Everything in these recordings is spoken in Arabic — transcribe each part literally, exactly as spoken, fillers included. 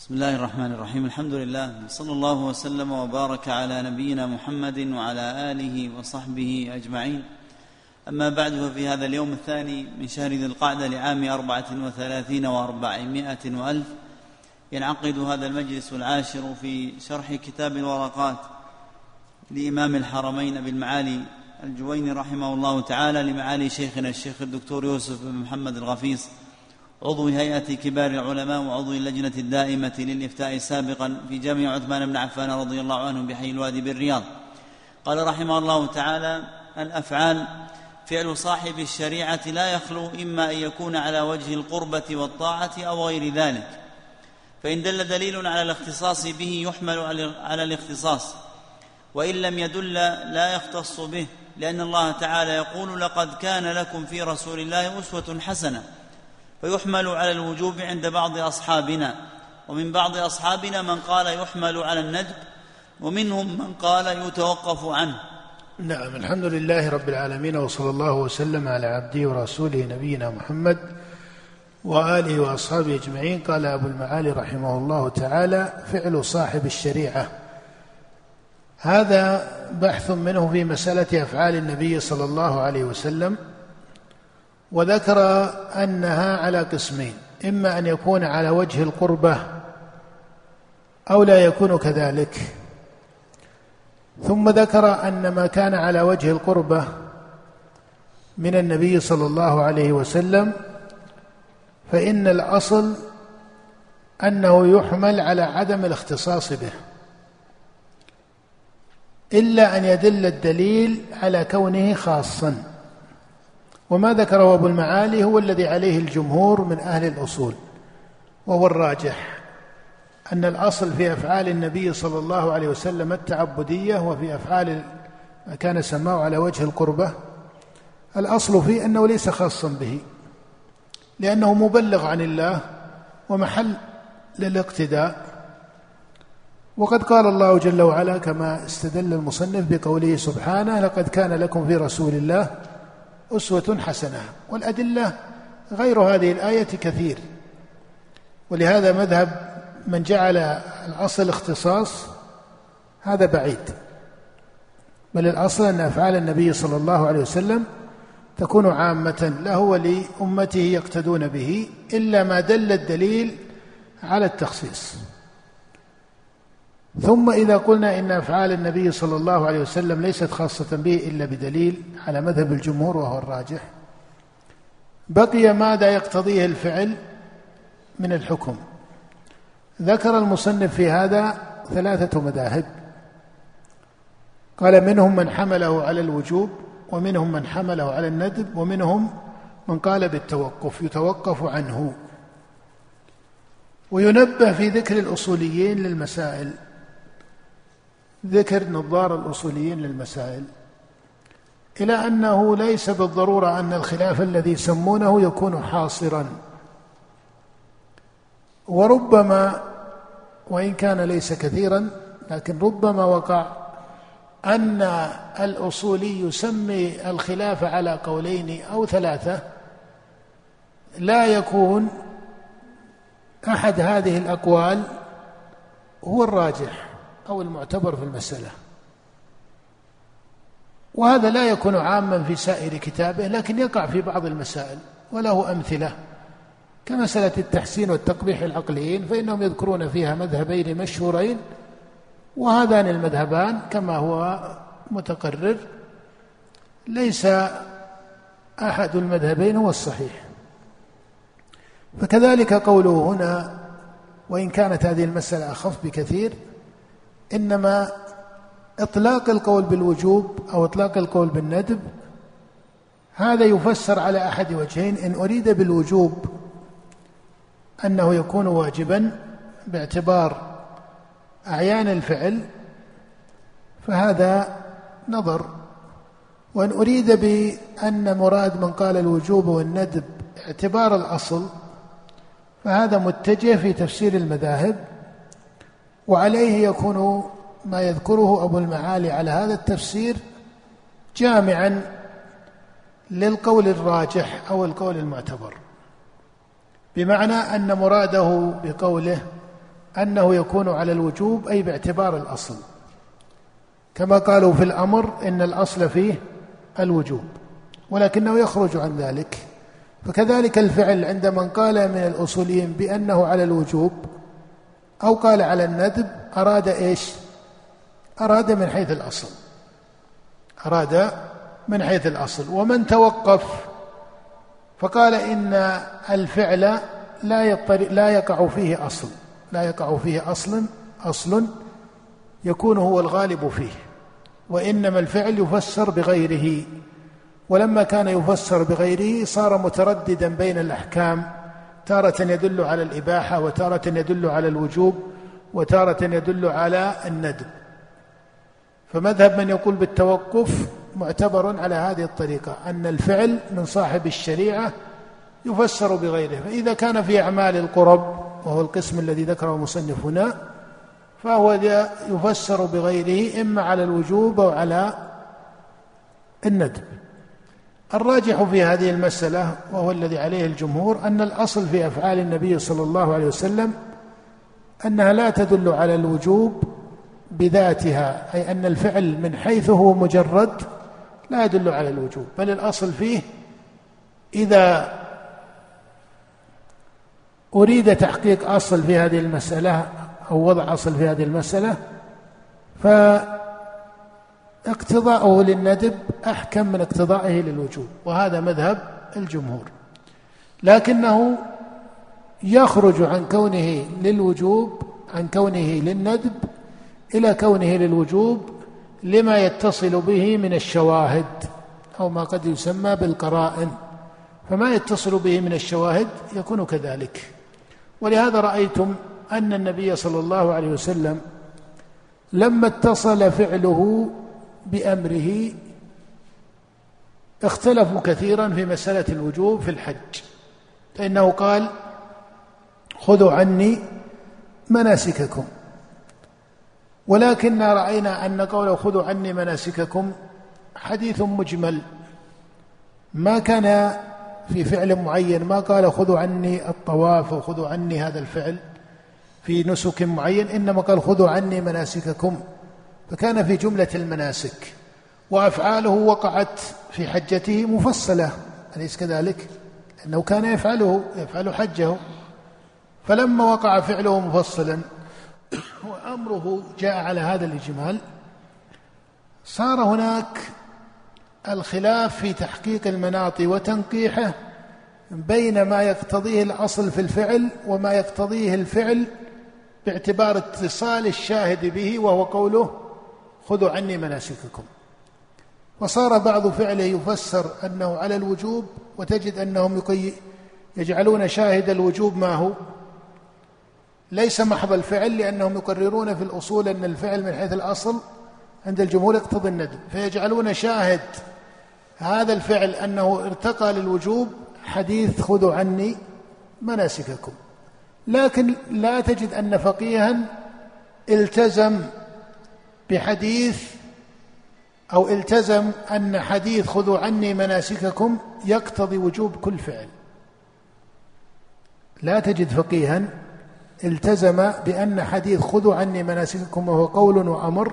بسم الله الرحمن الرحيم. الحمد لله، صلى الله وسلم وبارك على نبينا محمد وعلى آله وصحبه أجمعين. أما بعد، ففي هذا اليوم الثاني من شهر ذي القعدة لعام أربعة وثلاثين وأربعمائة وألف ينعقد هذا المجلس العاشر في شرح كتاب الورقات لإمام الحرمين أبي المعالي الجويني رحمه الله تعالى لمعالي شيخنا الشيخ الدكتور يوسف بن محمد الغفيص، عضو هيئة كبار العلماء وعضو اللجنة الدائمة للإفتاء سابقا في جامع عثمان بن عفان رضي الله عنه بحي الوادي بالرياض. قال رحمه الله تعالى: الأفعال فعل صاحب الشريعة لا يخلو إما أن يكون على وجه القربة والطاعة أو غير ذلك، فإن دل دليل على الاختصاص به يحمل على الاختصاص، وإن لم يدل لا يختص به، لأن الله تعالى يقول: لقد كان لكم في رسول الله أسوة حسنة، فيحمل على الوجوب عند بعض أصحابنا، ومن بعض أصحابنا من قال يحمل على الندب، ومنهم من قال يتوقف عنه. نعم، الحمد لله رب العالمين، وصلى الله وسلم على عبده ورسوله نبينا محمد وآله وأصحابه أجمعين. قال أبو المعالي رحمه الله تعالى: فعل صاحب الشريعة. هذا بحث منه في مسألة أفعال النبي صلى الله عليه وسلم، وذكر أنها على قسمين: إما أن يكون على وجه القربة أو لا يكون كذلك. ثم ذكر أن ما كان على وجه القربة من النبي صلى الله عليه وسلم فإن الأصل أنه يحمل على عدم الاختصاص به، إلا أن يدل الدليل على كونه خاصا. وما ذكره أبو المعالي هو الذي عليه الجمهور من أهل الأصول، وهو الراجح، أن الأصل في أفعال النبي صلى الله عليه وسلم التعبدية، وفي أفعال ما كان سماه على وجه القربة الأصل فيه أنه ليس خاصا به، لأنه مبلغ عن الله ومحل للاقتداء. وقد قال الله جل وعلا كما استدل المصنف بقوله سبحانه: لقد كان لكم في رسول الله أسوة حسنة. والأدلة غير هذه الآية كثير، ولهذا مذهب من جعل الأصل اختصاص هذا بعيد، بل الأصل أن أفعال النبي صلى الله عليه وسلم تكون عامة له ولأمته يقتدون به، إلا ما دل الدليل على التخصيص. ثم إذا قلنا إن أفعال النبي صلى الله عليه وسلم ليست خاصة به إلا بدليل على مذهب الجمهور وهو الراجح، بقي ماذا يقتضيه الفعل من الحكم. ذكر المصنف في هذا ثلاثة مذاهب، قال: منهم من حمله على الوجوب، ومنهم من حمله على الندب، ومنهم من قال بالتوقف، يتوقف عنه. وينبه في ذكر الأصوليين للمسائل، ذكر نظار الأصوليين للمسائل، إلى أنه ليس بالضرورة أن الخلاف الذي يسمونه يكون حاصرا، وربما وإن كان ليس كثيرا لكن ربما وقع أن الأصولي يسمي الخلاف على قولين أو ثلاثة، لا يكون أحد هذه الأقوال هو الراجح أو المعتبر في المسألة، وهذا لا يكون عاما في سائر كتابه، لكن يقع في بعض المسائل وله أمثلة، كمسألة التحسين والتقبيح العقليين، فإنهم يذكرون فيها مذهبين مشهورين، وهذان المذهبان كما هو متقرر ليس أحد المذهبين هو الصحيح. فكذلك قوله هنا: وإن كانت هذه المسألة أخف بكثير، إنما إطلاق القول بالوجوب أو إطلاق القول بالندب هذا يفسر على أحد وجهين: إن أريد بالوجوب أنه يكون واجبا باعتبار أعيان الفعل فهذا نظر، وإن أريد بأن مراد من قال الوجوب والندب اعتبار الأصل فهذا متجه في تفسير المذاهب، وعليه يكون ما يذكره أبو المعالي على هذا التفسير جامعا للقول الراجح أو القول المعتبر، بمعنى أن مراده بقوله أنه يكون على الوجوب أي باعتبار الأصل، كما قالوا في الأمر إن الأصل فيه الوجوب، ولكنه يخرج عن ذلك. فكذلك الفعل عند من قال من الأصوليين بأنه على الوجوب أو قال على الندب أراد إيش؟ أراد من حيث الأصل، أراد من حيث الأصل. ومن توقف فقال إن الفعل لا يطر... لا يقع فيه أصل، لا يقع فيه أصل أصل يكون هو الغالب فيه، وإنما الفعل يفسر بغيره. ولما كان يفسر بغيره صار مترددا بين الأحكام، تارة يدل على الإباحة، وتارة يدل على الوجوب، وتارة يدل على الندب. فمذهب من يقول بالتوقف معتبر على هذه الطريقة، أن الفعل من صاحب الشريعة يفسر بغيره. فإذا كان في أعمال القرب، وهو القسم الذي ذكره المصنف هنا، فهو يفسر بغيره إما على الوجوب أو على الندب. الراجح في هذه المسألة وهو الذي عليه الجمهور أن الأصل في أفعال النبي صلى الله عليه وسلم أنها لا تدل على الوجوب بذاتها، أي أن الفعل من حيث هو مجرد لا يدل على الوجوب، بل الأصل فيه إذا أريد تحقيق أصل في هذه المسألة أو وضع أصل في هذه المسألة فاقتضاءه للندب أحكم من اقتضائه للوجوب، وهذا مذهب الجمهور. لكنه يخرج عن كونه للوجوب عن كونه للندب إلى كونه للوجوب لما يتصل به من الشواهد أو ما قد يسمى بالقرائن، فما يتصل به من الشواهد يكون كذلك. ولهذا رأيتم أن النبي صلى الله عليه وسلم لما اتصل فعله بأمره اختلفوا كثيرا في مسألة الوجوب في الحج، فإنه قال خذوا عني مناسككم، ولكن رأينا أن قوله خذوا عني مناسككم حديث مجمل، ما كان في فعل معين، ما قال خذوا عني الطواف وخذوا عني هذا الفعل في نسك معين، إنما قال خذوا عني مناسككم، فكان في جملة المناسك. وأفعاله وقعت في حجته مفصلة، أليس كذلك؟ لأنه كان يفعله يفعل حجه، فلما وقع فعله مفصلا وأمره جاء على هذا الإجمال، صار هناك الخلاف في تحقيق المناط وتنقيحه بين ما يقتضيه الأصل في الفعل وما يقتضيه الفعل باعتبار اتصال الشاهد به، وهو قوله خذوا عني مناسككم. وصار بعض فعله يفسر أنه على الوجوب، وتجد أنهم يجعلون شاهد الوجوب ما هو ليس محض الفعل، لأنهم يقررون في الأصول أن الفعل من حيث الأصل عند الجمهور يقتضي الندب، فيجعلون شاهد هذا الفعل أنه ارتقى للوجوب حديث خذوا عني مناسككم. لكن لا تجد أن فقيها التزم بحديث أو التزم أن حديث خذوا عني مناسككم يقتضي وجوب كل فعل. لا تجد فقيها التزم بأن حديث خذوا عني مناسككم وهو قول وأمر،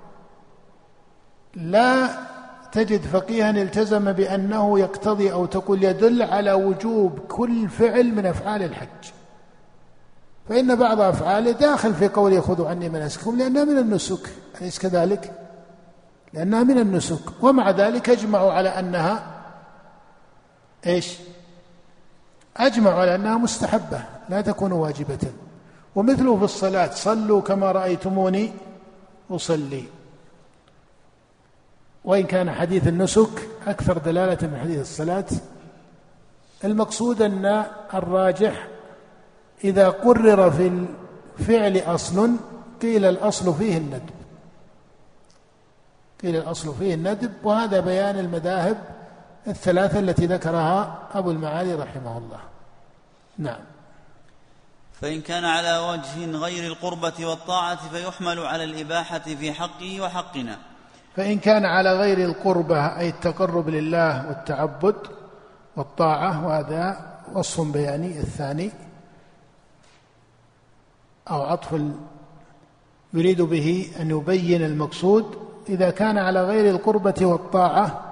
لا تجد فقيها التزم بأنه يقتضي أو تقول يدل على وجوب كل فعل من أفعال الحج، فإن بعض أفعاله داخل في قوله خذوا عني مناسككم لأنها من النسك، أليس كذلك؟ لأنها من النسك، ومع ذلك أجمعوا على أنها إيش؟ أجمعوا على أنها مستحبة لا تكون واجبة. ومثله في الصلاة صلوا كما رأيتموني أصلي، وإن كان حديث النسك أكثر دلالة من حديث الصلاة. المقصود أن الراجح إذا قرر في الفعل أصل قيل الأصل فيه الندب، قيل الأصل فيه الندب، وهذا بيان المذاهب الثلاثة التي ذكرها أبو المعالي رحمه الله. نعم. فإن كان على وجه غير القربة والطاعة فيحمل على الإباحة في حقه وحقنا. فإن كان على غير القربة أي التقرب لله والتعبد والطاعة، وهذا وصف بياني الثاني، أو عطف يريد به أن يبين المقصود، إذا كان على غير القربة والطاعة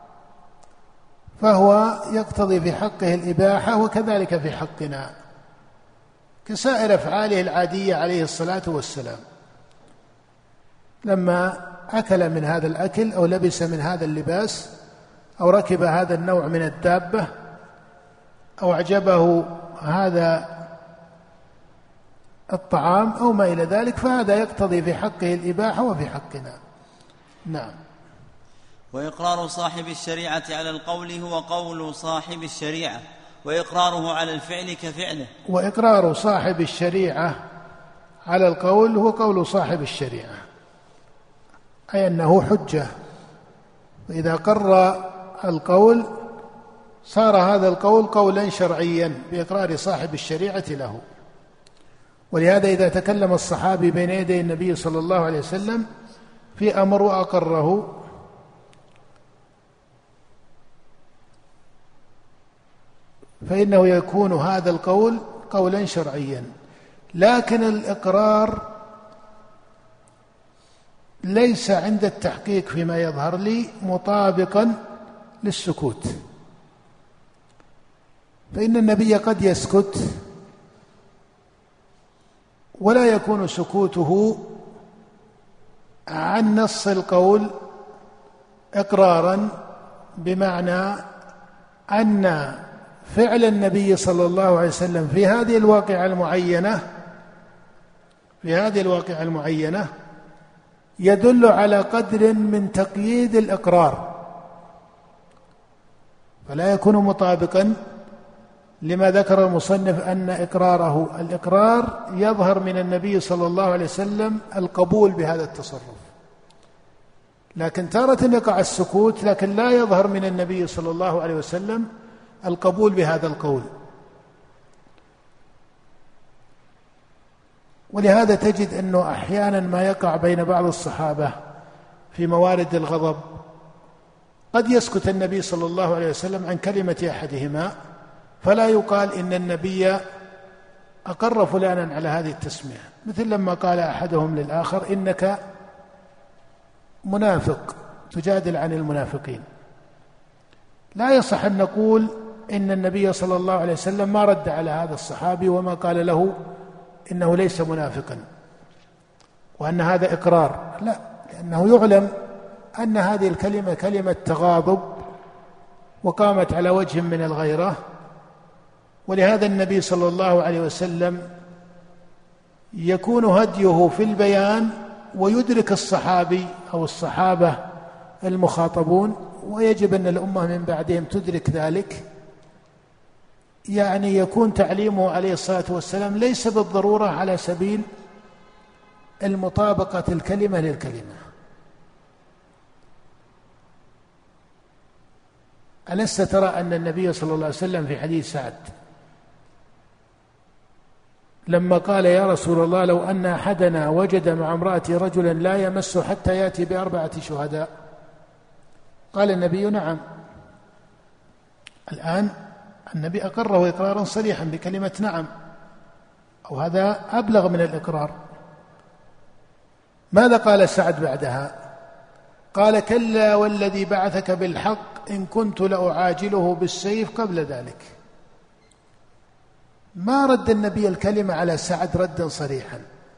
فهو يقتضي في حقه الإباحة، وكذلك في حقنا كسائر أفعاله العادية عليه الصلاة والسلام. لما أكل من هذا الأكل أو لبس من هذا اللباس أو ركب هذا النوع من الدابة أو أعجبه هذا الطعام أو ما إلى ذلك، فهذا يقتضي في حقه الإباحة وفي حقنا. نعم. وإقرار صاحب الشريعة على القول هو قول صاحب الشريعة، وإقراره على الفعل كفعله. وإقرار صاحب الشريعة على القول هو قول صاحب الشريعة، أي أنه حجة، وإذا قر القول صار هذا القول قولا شرعيا بإقرار صاحب الشريعة له. ولهذا إذا تكلم الصحابي بين يدي النبي صلى الله عليه وسلم في أمر وأقره فإنه يكون هذا القول قولا شرعيا، لكن الإقرار ليس عند التحقيق فيما يظهر لي مطابقا للسكوت، فإن النبي قد يسكت ولا يكون سكوته عن نص القول إقرارا، بمعنى أن فعل النبي صلى الله عليه وسلم في هذه الواقعة المعينة في هذه الواقعة المعينة يدل على قدر من تقييد الإقرار، فلا يكون مطابقا لما ذكر المصنف أن إقراره الإقرار يظهر من النبي صلى الله عليه وسلم القبول بهذا التصرف، لكن تارة يقع السكوت لكن لا يظهر من النبي صلى الله عليه وسلم القبول بهذا القول. ولهذا تجد أنه أحيانا ما يقع بين بعض الصحابة في موارد الغضب قد يسكت النبي صلى الله عليه وسلم عن كلمة أحدهما، فلا يقال إن النبي أقر فلانا على هذه التسمية، مثل لما قال أحدهم للآخر إنك منافق تجادل عن المنافقين. لا يصح أن نقول إن النبي صلى الله عليه وسلم ما رد على هذا الصحابي وما قال له إنه ليس منافقا وأن هذا إقرار، لا، لأنه يعلم أن هذه الكلمة كلمة تغاضب وقامت على وجه من الغيرة. ولهذا النبي صلى الله عليه وسلم يكون هديه في البيان ويدرك الصحابي أو الصحابة المخاطبون، ويجب أن الأمة من بعدهم تدرك ذلك، يعني يكون تعليمه عليه الصلاة والسلام ليس بالضرورة على سبيل المطابقة الكلمة للكلمة. ألست ترى أن النبي صلى الله عليه وسلم في حديث سعد لما قال يا رسول الله لو أن أحدنا وجد مع امرأته رجلا لا يمس حتى يأتي بأربعة شهداء، قال النبي نعم. الآن النبي أقره إقرارا صريحا بكلمة نعم، أو هذا أبلغ من الإقرار. ماذا قال سعد بعدها؟ قال كلا والذي بعثك بالحق إن كنت لأعاجله بالسيف قبل ذلك. ما رد النبي الكلمة على سعد ردا صريحا،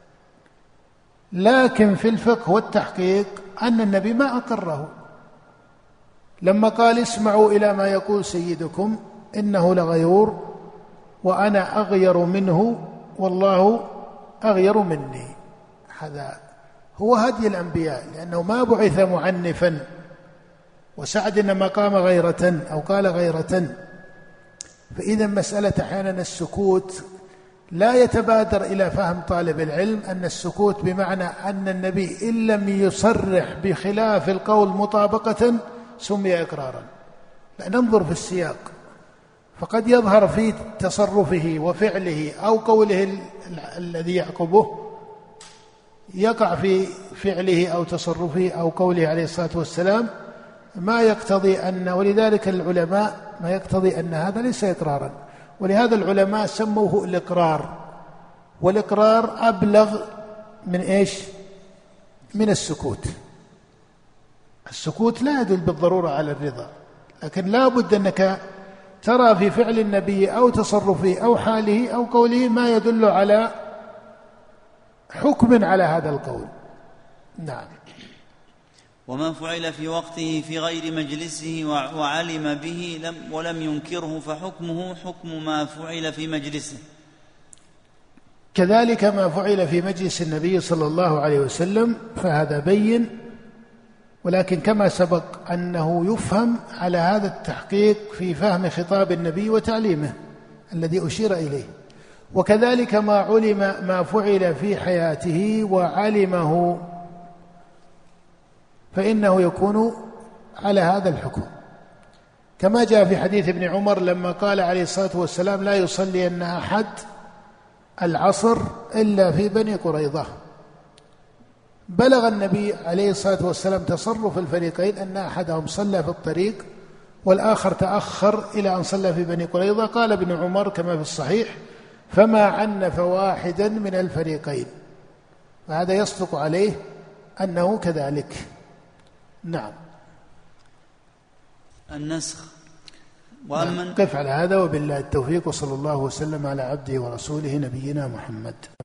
لكن في الفقه والتحقيق أن النبي ما أقره لما قال اسمعوا إلى ما يقول سيدكم إنه لغيور وأنا أغير منه والله أغير مني. هذا هو هدي الأنبياء، لأنه ما بعث معنفا، وسعد إنما قام غيرة أو قال غيرة. فإذا مسألة أحيانا السكوت لا يتبادر إلى فهم طالب العلم أن السكوت بمعنى أن النبي إن لم يصرح بخلاف القول مطابقة سمي إقرارا، لا، ننظر في السياق، فقد يظهر في تصرفه وفعله أو قوله الذي يعقبه يقع في فعله أو تصرفه أو قوله عليه الصلاة والسلام ما يقتضي أن، ولذلك العلماء ما يقتضي أن هذا ليس إقرارا، ولهذا العلماء سموه الإقرار والإقرار أبلغ من إيش؟ من السكوت. السكوت لا يدل بالضرورة على الرضا، لكن لا بد أنك ترى في فعل النبي أو تصرفه أو حاله أو قوله ما يدل على حكم على هذا القول. نعم. وما فعل في وقته في غير مجلسه وعلم به لم ولم ينكره فحكمه حكم ما فعل في مجلسه. كذلك ما فعل في مجلس النبي صلى الله عليه وسلم فهذا بين، ولكن كما سبق أنه يفهم على هذا التحقيق في فهم خطاب النبي وتعليمه الذي أشير إليه. وكذلك ما علم ما فعل في حياته وعلمه فإنه يكون على هذا الحكم، كما جاء في حديث ابن عمر لما قال عليه الصلاة والسلام لا يصلي أن أحد العصر إلا في بني قريظة. بلغ النبي عليه الصلاة والسلام تصرف الفريقين أن أحدهم صلى في الطريق والآخر تأخر إلى أن صلى في بني قريظة. قال ابن عمر كما في الصحيح فما عنف واحدا من الفريقين، وهذا يصدق عليه أنه كذلك. نعم. النسخ. وأما نقف على هذا وبالله التوفيق، وصلى الله وسلم على عبده ورسوله نبينا محمد.